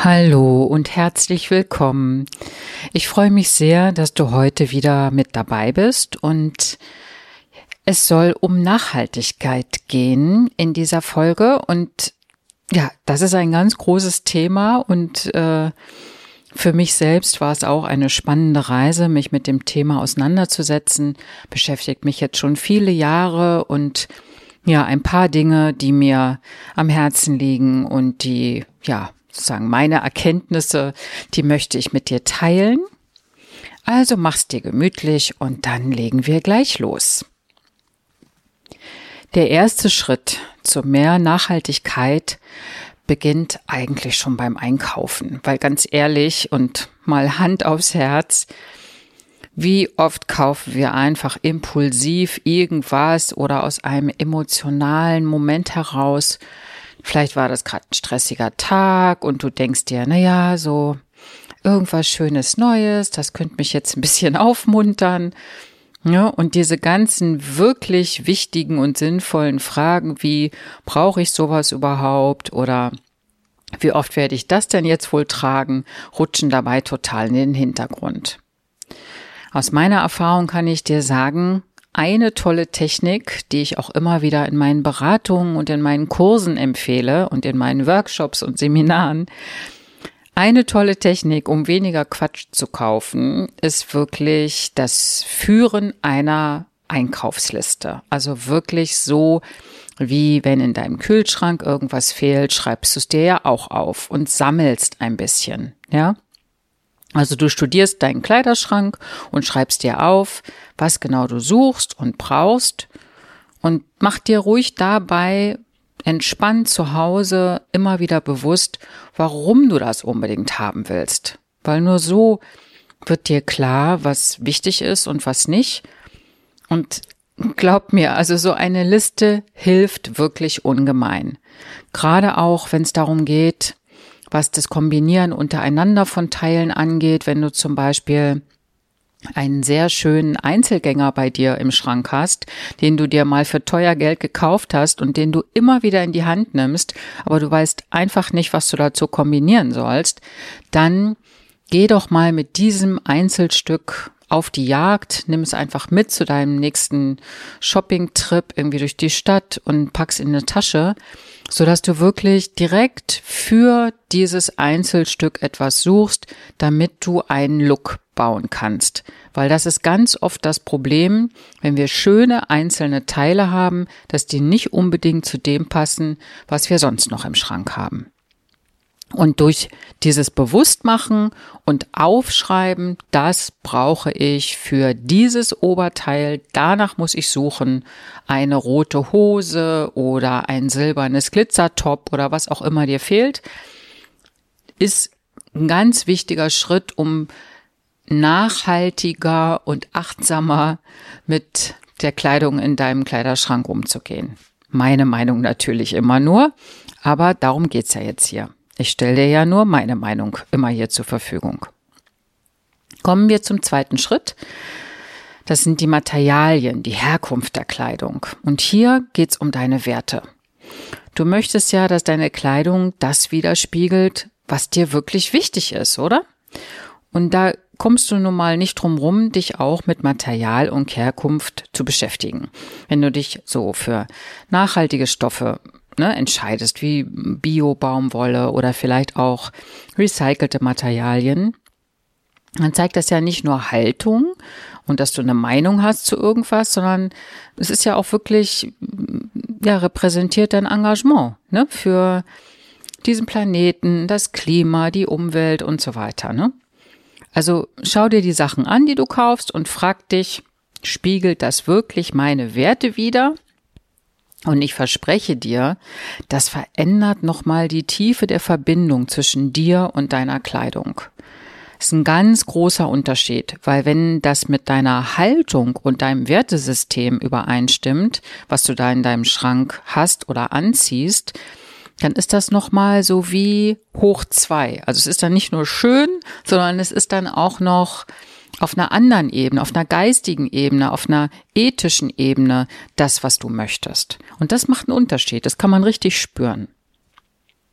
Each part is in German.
Hallo und herzlich willkommen. Ich freue mich sehr, dass du heute wieder mit dabei bist und es soll um Nachhaltigkeit gehen in dieser Folge und ja, das ist ein ganz großes Thema und für mich selbst war es auch eine spannende Reise, mich mit dem Thema auseinanderzusetzen. Beschäftigt mich jetzt schon viele Jahre und ja, ein paar Dinge, die mir am Herzen liegen und die, ja, sozusagen meine Erkenntnisse, die möchte ich mit dir teilen. Also mach's dir gemütlich und dann legen wir gleich los. Der erste Schritt zu mehr Nachhaltigkeit beginnt eigentlich schon beim Einkaufen, weil ganz ehrlich und mal Hand aufs Herz, wie oft kaufen wir einfach impulsiv irgendwas oder aus einem emotionalen Moment heraus. Vielleicht war das gerade ein stressiger Tag und du denkst dir, naja, so irgendwas Schönes Neues, das könnte mich jetzt ein bisschen aufmuntern. Ja, und diese ganzen wirklich wichtigen und sinnvollen Fragen wie, brauche ich sowas überhaupt oder wie oft werde ich das denn jetzt wohl tragen, rutschen dabei total in den Hintergrund. Aus meiner Erfahrung kann ich dir sagen, eine tolle Technik, die ich auch immer wieder in meinen Beratungen und in meinen Kursen empfehle und in meinen Workshops und Seminaren, eine tolle Technik, um weniger Quatsch zu kaufen, ist wirklich das Führen einer Einkaufsliste. Also wirklich so, wie wenn in deinem Kühlschrank irgendwas fehlt, schreibst du es dir ja auch auf und sammelst ein bisschen, ja. Also du studierst deinen Kleiderschrank und schreibst dir auf, was genau du suchst und brauchst und mach dir ruhig dabei entspannt zu Hause immer wieder bewusst, warum du das unbedingt haben willst. Weil nur so wird dir klar, was wichtig ist und was nicht. Und glaub mir, also so eine Liste hilft wirklich ungemein. Gerade auch, wenn es darum geht, was das Kombinieren untereinander von Teilen angeht, wenn du zum Beispiel einen sehr schönen Einzelgänger bei dir im Schrank hast, den du dir mal für teuer Geld gekauft hast und den du immer wieder in die Hand nimmst, aber du weißt einfach nicht, was du dazu kombinieren sollst, dann geh doch mal mit diesem Einzelstück auf die Jagd, nimm es einfach mit zu deinem nächsten Shopping-Trip irgendwie durch die Stadt und pack's in eine Tasche, sodass du wirklich direkt für dieses Einzelstück etwas suchst, damit du einen Look bauen kannst. Weil das ist ganz oft das Problem, wenn wir schöne einzelne Teile haben, dass die nicht unbedingt zu dem passen, was wir sonst noch im Schrank haben. Und durch dieses Bewusstmachen und Aufschreiben, das brauche ich für dieses Oberteil, danach muss ich suchen, eine rote Hose oder ein silbernes Glitzertop oder was auch immer dir fehlt, ist ein ganz wichtiger Schritt, um nachhaltiger und achtsamer mit der Kleidung in deinem Kleiderschrank umzugehen. Meine Meinung natürlich immer nur, aber darum geht's ja jetzt hier. Ich stelle dir ja nur meine Meinung immer hier zur Verfügung. Kommen wir zum zweiten Schritt. Das sind die Materialien, die Herkunft der Kleidung. Und hier geht's um deine Werte. Du möchtest ja, dass deine Kleidung das widerspiegelt, was dir wirklich wichtig ist, oder? Und da kommst du nun mal nicht drum rum, dich auch mit Material und Herkunft zu beschäftigen. Wenn du dich so für nachhaltige Stoffe entscheidest, wie Bio-Baumwolle oder vielleicht auch recycelte Materialien, dann zeigt das ja nicht nur Haltung und dass du eine Meinung hast zu irgendwas, sondern es ist ja auch wirklich, ja, repräsentiert dein Engagement, für diesen Planeten, das Klima, die Umwelt und so weiter, Also schau dir die Sachen an, die du kaufst und frag dich, spiegelt das wirklich meine Werte wider? Und ich verspreche dir, das verändert nochmal die Tiefe der Verbindung zwischen dir und deiner Kleidung. Das ist ein ganz großer Unterschied, weil wenn das mit deiner Haltung und deinem Wertesystem übereinstimmt, was du da in deinem Schrank hast oder anziehst, dann ist das nochmal so wie hoch 2. Also es ist dann nicht nur schön, sondern es ist dann auch noch auf einer anderen Ebene, auf einer geistigen Ebene, auf einer ethischen Ebene das, was du möchtest. Und das macht einen Unterschied, das kann man richtig spüren.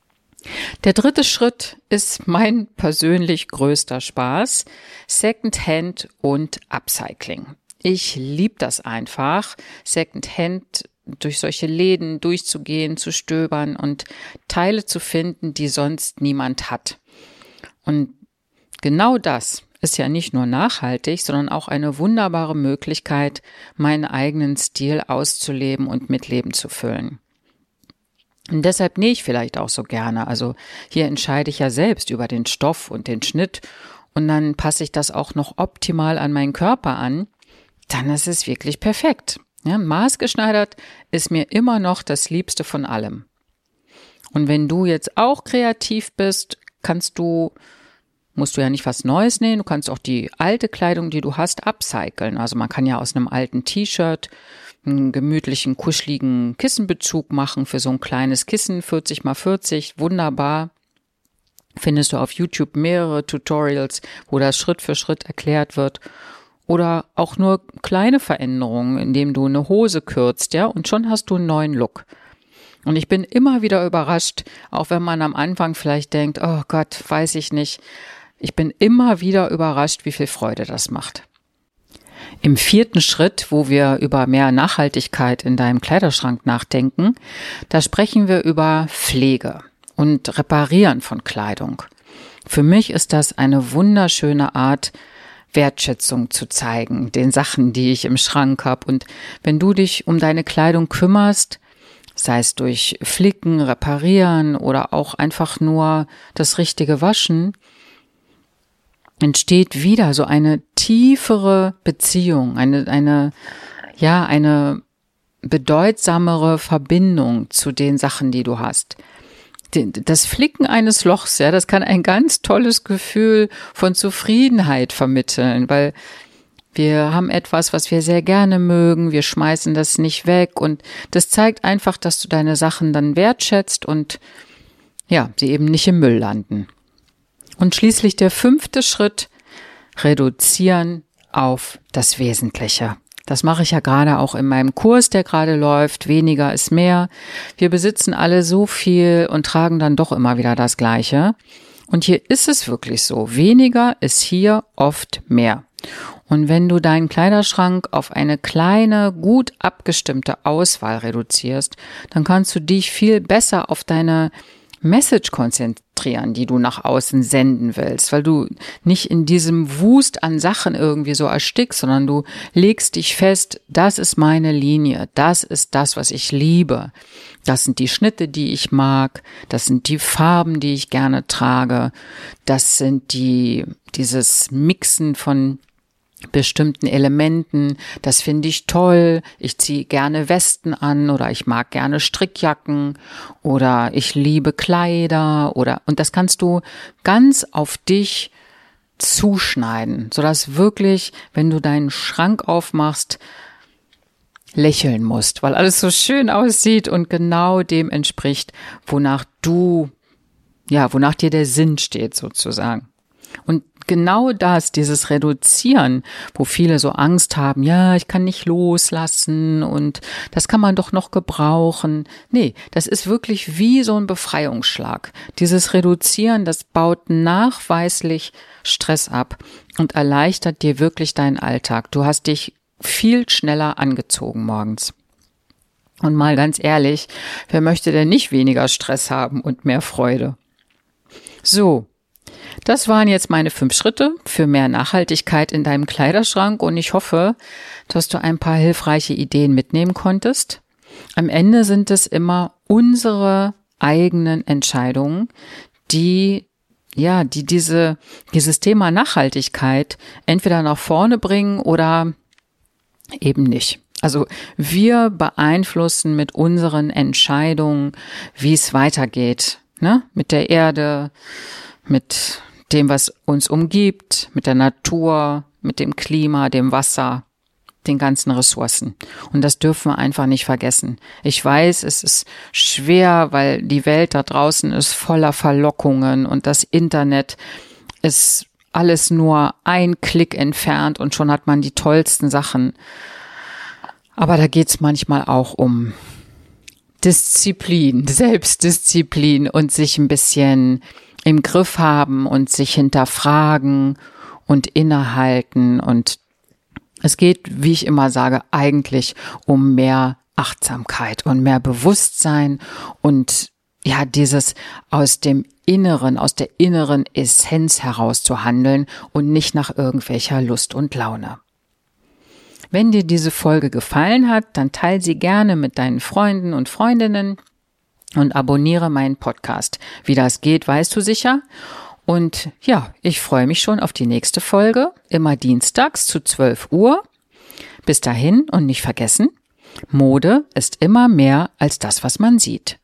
Der dritte Schritt ist mein persönlich größter Spaß, Secondhand und Upcycling. Ich liebe das einfach, Secondhand durch solche Läden durchzugehen, zu stöbern und Teile zu finden, die sonst niemand hat. Und genau das ist ja nicht nur nachhaltig, sondern auch eine wunderbare Möglichkeit, meinen eigenen Stil auszuleben und mit Leben zu füllen. Und deshalb nähe ich vielleicht auch so gerne. Also hier entscheide ich ja selbst über den Stoff und den Schnitt und dann passe ich das auch noch optimal an meinen Körper an. Dann ist es wirklich perfekt. Ja, maßgeschneidert ist mir immer noch das Liebste von allem. Und wenn du jetzt auch kreativ bist, musst du ja nicht was Neues nähen, du kannst auch die alte Kleidung, die du hast, upcyclen. Also man kann ja aus einem alten T-Shirt einen gemütlichen, kuscheligen Kissenbezug machen für so ein kleines Kissen, 40x40, wunderbar. Findest du auf YouTube mehrere Tutorials, wo das Schritt für Schritt erklärt wird. Oder auch nur kleine Veränderungen, indem du eine Hose kürzt, ja, und schon hast du einen neuen Look. Und ich bin immer wieder überrascht, auch wenn man am Anfang vielleicht denkt, oh Gott, weiß ich nicht. Ich bin immer wieder überrascht, wie viel Freude das macht. Im vierten Schritt, wo wir über mehr Nachhaltigkeit in deinem Kleiderschrank nachdenken, da sprechen wir über Pflege und Reparieren von Kleidung. Für mich ist das eine wunderschöne Art, Wertschätzung zu zeigen, den Sachen, die ich im Schrank habe. Und wenn du dich um deine Kleidung kümmerst, sei es durch Flicken, Reparieren oder auch einfach nur das richtige Waschen, entsteht wieder so eine tiefere Beziehung, eine bedeutsamere Verbindung zu den Sachen, die du hast. Das Flicken eines Lochs, ja, das kann ein ganz tolles Gefühl von Zufriedenheit vermitteln, weil wir haben etwas, was wir sehr gerne mögen, wir schmeißen das nicht weg und das zeigt einfach, dass du deine Sachen dann wertschätzt und ja, sie eben nicht im Müll landen. Und schließlich der fünfte Schritt, reduzieren auf das Wesentliche. Das mache ich ja gerade auch in meinem Kurs, der gerade läuft. Weniger ist mehr. Wir besitzen alle so viel und tragen dann doch immer wieder das Gleiche. Und hier ist es wirklich so. Weniger ist hier oft mehr. Und wenn du deinen Kleiderschrank auf eine kleine, gut abgestimmte Auswahl reduzierst, dann kannst du dich viel besser auf deine Message konzentrieren, die du nach außen senden willst, weil du nicht in diesem Wust an Sachen irgendwie so erstickst, sondern du legst dich fest, das ist meine Linie, das ist das, was ich liebe. Das sind die Schnitte, die ich mag, das sind die Farben, die ich gerne trage, das sind dieses Mixen von bestimmten Elementen, das finde ich toll, ich ziehe gerne Westen an oder ich mag gerne Strickjacken oder ich liebe Kleider und das kannst du ganz auf dich zuschneiden, sodass wirklich, wenn du deinen Schrank aufmachst, lächeln musst, weil alles so schön aussieht und genau dem entspricht, wonach dir der Sinn steht sozusagen. Und genau dieses Reduzieren, wo viele so Angst haben, ja, ich kann nicht loslassen und das kann man doch noch gebrauchen. Nee, das ist wirklich wie so ein Befreiungsschlag. Dieses Reduzieren, das baut nachweislich Stress ab und erleichtert dir wirklich deinen Alltag. Du hast dich viel schneller angezogen morgens. Und mal ganz ehrlich, wer möchte denn nicht weniger Stress haben und mehr Freude? So. Das waren jetzt meine 5 Schritte für mehr Nachhaltigkeit in deinem Kleiderschrank und ich hoffe, dass du ein paar hilfreiche Ideen mitnehmen konntest. Am Ende sind es immer unsere eigenen Entscheidungen, die dieses Thema Nachhaltigkeit entweder nach vorne bringen oder eben nicht. Also wir beeinflussen mit unseren Entscheidungen, wie es weitergeht, ne? Mit der Erde, mit dem, was uns umgibt, mit der Natur, mit dem Klima, dem Wasser, den ganzen Ressourcen. Und das dürfen wir einfach nicht vergessen. Ich weiß, es ist schwer, weil die Welt da draußen ist voller Verlockungen und das Internet ist alles nur ein Klick entfernt und schon hat man die tollsten Sachen. Aber da geht's manchmal auch um Disziplin, Selbstdisziplin und sich ein bisschen im Griff haben und sich hinterfragen und innehalten. Und es geht, wie ich immer sage, eigentlich um mehr Achtsamkeit und mehr Bewusstsein und ja, dieses aus der inneren Essenz heraus zu handeln und nicht nach irgendwelcher Lust und Laune. Wenn dir diese Folge gefallen hat, dann teile sie gerne mit deinen Freunden und Freundinnen und abonniere meinen Podcast. Wie das geht, weißt du sicher. Und ja, ich freue mich schon auf die nächste Folge, immer dienstags zu 12 Uhr. Bis dahin und nicht vergessen, Mode ist immer mehr als das, was man sieht.